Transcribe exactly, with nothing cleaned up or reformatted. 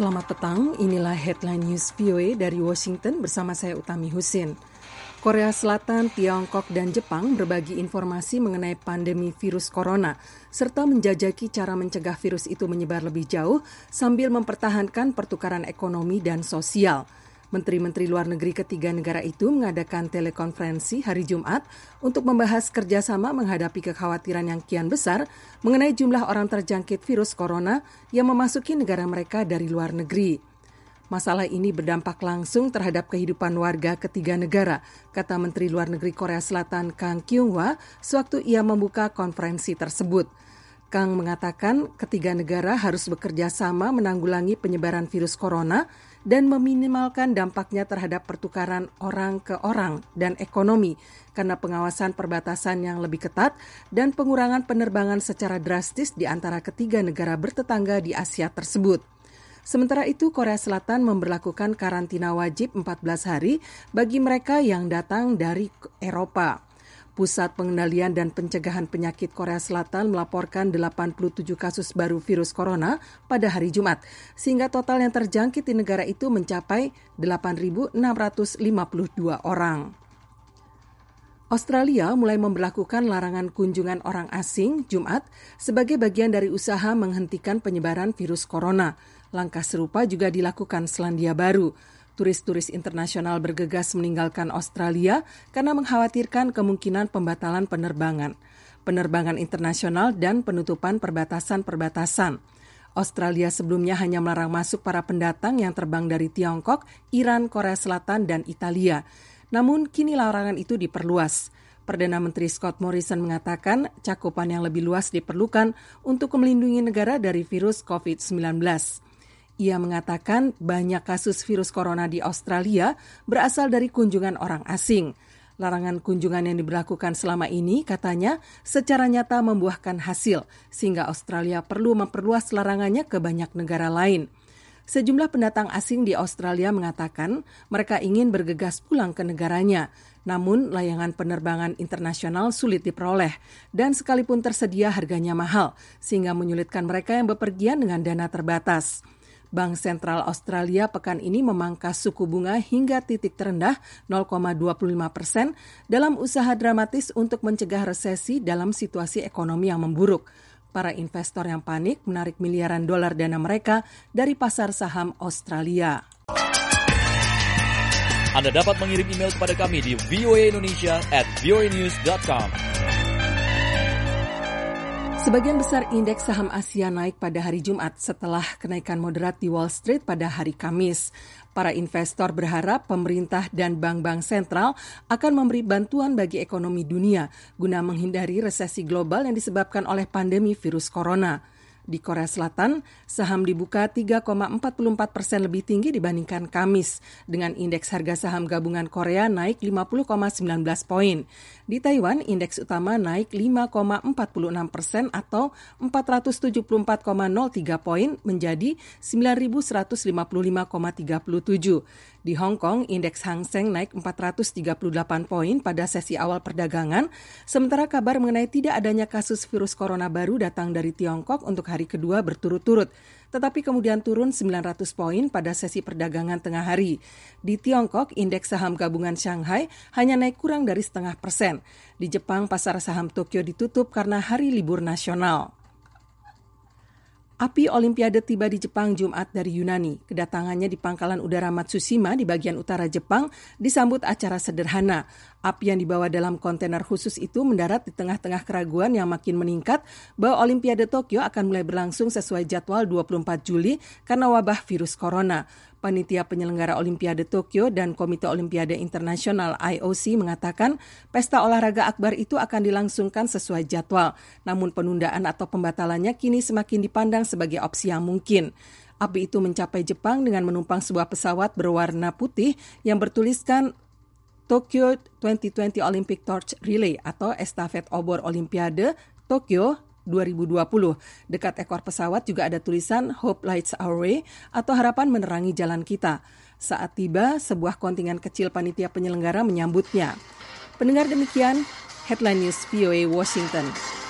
Selamat petang, inilah Headline News V O A dari Washington bersama saya Utami Husin. Korea Selatan, Tiongkok, dan Jepang berbagi informasi mengenai pandemi virus corona, serta menjajaki cara mencegah virus itu menyebar lebih jauh sambil mempertahankan pertukaran ekonomi dan sosial. Menteri-menteri luar negeri ketiga negara itu mengadakan telekonferensi hari Jumat untuk membahas kerjasama menghadapi kekhawatiran yang kian besar mengenai jumlah orang terjangkit virus corona yang memasuki negara mereka dari luar negeri. Masalah ini berdampak langsung terhadap kehidupan warga ketiga negara, kata Menteri Luar Negeri Korea Selatan Kang Kyung-hwa sewaktu ia membuka konferensi tersebut. Kang mengatakan ketiga negara harus bekerja sama menanggulangi penyebaran virus corona dan meminimalkan dampaknya terhadap pertukaran orang ke orang dan ekonomi karena pengawasan perbatasan yang lebih ketat dan pengurangan penerbangan secara drastis di antara ketiga negara bertetangga di Asia tersebut. Sementara itu, Korea Selatan memberlakukan karantina wajib empat belas hari bagi mereka yang datang dari Eropa. Pusat Pengendalian dan Pencegahan Penyakit Korea Selatan melaporkan delapan puluh tujuh kasus baru virus corona pada hari Jumat, sehingga total yang terjangkit di negara itu mencapai delapan ribu enam ratus lima puluh dua orang. Australia mulai memberlakukan larangan kunjungan orang asing Jumat sebagai bagian dari usaha menghentikan penyebaran virus corona. Langkah serupa juga dilakukan Selandia Baru. Turis-turis internasional bergegas meninggalkan Australia karena mengkhawatirkan kemungkinan pembatalan penerbangan, penerbangan internasional dan penutupan perbatasan-perbatasan. Australia sebelumnya hanya melarang masuk para pendatang yang terbang dari Tiongkok, Iran, Korea Selatan, dan Italia. Namun kini larangan itu diperluas. Perdana Menteri Scott Morrison mengatakan cakupan yang lebih luas diperlukan untuk melindungi negara dari virus covid sembilan belas. Ia mengatakan banyak kasus virus corona di Australia berasal dari kunjungan orang asing. Larangan kunjungan yang diberlakukan selama ini, katanya, secara nyata membuahkan hasil, sehingga Australia perlu memperluas larangannya ke banyak negara lain. Sejumlah pendatang asing di Australia mengatakan mereka ingin bergegas pulang ke negaranya, namun layangan penerbangan internasional sulit diperoleh, dan sekalipun tersedia harganya mahal, sehingga menyulitkan mereka yang bepergian dengan dana terbatas. Bank Sentral Australia pekan ini memangkas suku bunga hingga titik terendah nol koma dua puluh lima persen dalam usaha dramatis untuk mencegah resesi dalam situasi ekonomi yang memburuk. Para investor yang panik menarik miliaran dolar dana mereka dari pasar saham Australia. Anda dapat mengirim email kepada kami di voaindonesia at voanews dot com. Sebagian besar indeks saham Asia naik pada hari Jumat setelah kenaikan moderat di Wall Street pada hari Kamis. Para investor berharap pemerintah dan bank-bank sentral akan memberi bantuan bagi ekonomi dunia guna menghindari resesi global yang disebabkan oleh pandemi virus corona. Di Korea Selatan, saham dibuka tiga koma empat puluh empat persen lebih tinggi dibandingkan Kamis, dengan indeks harga saham gabungan Korea naik lima puluh koma sembilan belas poin. Di Taiwan, indeks utama naik lima koma empat puluh enam persen atau empat ratus tujuh puluh empat koma nol tiga poin menjadi sembilan ribu seratus lima puluh lima koma tiga tujuh. Di Hong Kong, indeks Hang Seng naik empat ratus tiga puluh delapan poin pada sesi awal perdagangan, sementara kabar mengenai tidak adanya kasus virus corona baru datang dari Tiongkok untuk hari kedua berturut-turut, tetapi kemudian turun sembilan ratus poin pada sesi perdagangan tengah hari. Di Tiongkok, indeks saham gabungan Shanghai hanya naik kurang dari setengah persen. Di Jepang, pasar saham Tokyo ditutup karena hari libur nasional. Api Olimpiade tiba di Jepang Jumat dari Yunani. Kedatangannya di Pangkalan Udara Matsushima di bagian utara Jepang disambut acara sederhana. Api yang dibawa dalam kontainer khusus itu mendarat di tengah-tengah keraguan yang makin meningkat bahwa Olimpiade Tokyo akan mulai berlangsung sesuai jadwal dua puluh empat Juli karena wabah virus corona. Panitia penyelenggara Olimpiade Tokyo dan Komite Olimpiade Internasional I O C mengatakan pesta olahraga akbar itu akan dilangsungkan sesuai jadwal. Namun penundaan atau pembatalannya kini semakin dipandang sebagai opsi yang mungkin. Api itu mencapai Jepang dengan menumpang sebuah pesawat berwarna putih yang bertuliskan Tokyo dua ribu dua puluh Olympic Torch Relay atau estafet obor Olimpiade Tokyo dua ribu dua puluh. Dekat ekor pesawat juga ada tulisan Hope Lights Our Way atau harapan menerangi jalan kita. Saat tiba, sebuah kontingen kecil panitia penyelenggara menyambutnya. Pendengar, demikian Headline News V O A Washington.